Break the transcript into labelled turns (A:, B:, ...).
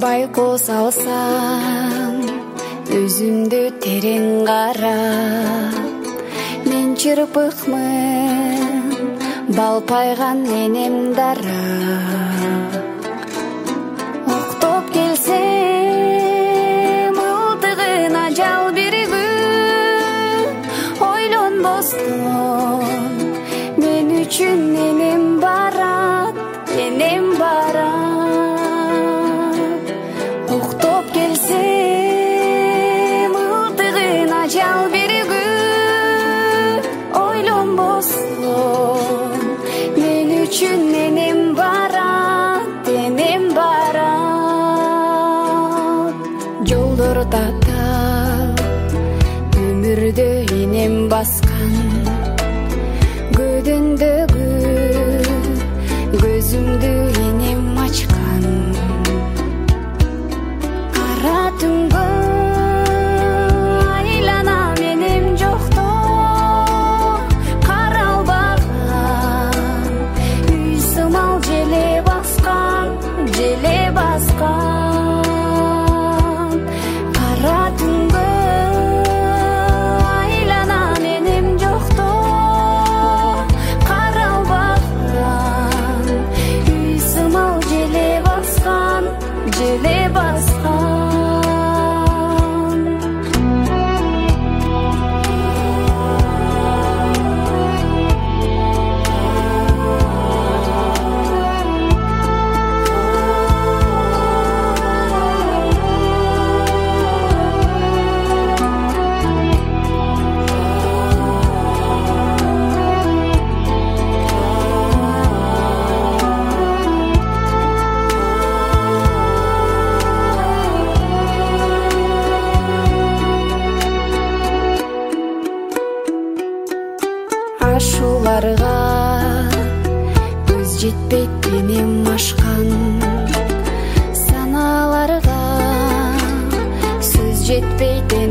A: байкоо салсам өзүмдү терең карап, мен чырпыкмын балпайган энем дара. Октоп келсем ылдыгын ажал бир күн, ойлонбостон мен үчүн энем барат, энем барат. Октоп келсем ылдыгын ажал бир күн, ойлонбостон мен үчүн энем барат, энем барат. Жолдор татаал өмүрдө энем баскан, көдөндөгү көзүмдү энем ачкан. Кара түнгө айланам энем жокто, каралбаган үй сымал желе баскан, желе баскан. Кара түнгө айланам энем жокто, каралбаган үй сымал желе баскан, желе баскан. Ашууларга көз жетпейт энем ашкан, саналарга сөз жетпейт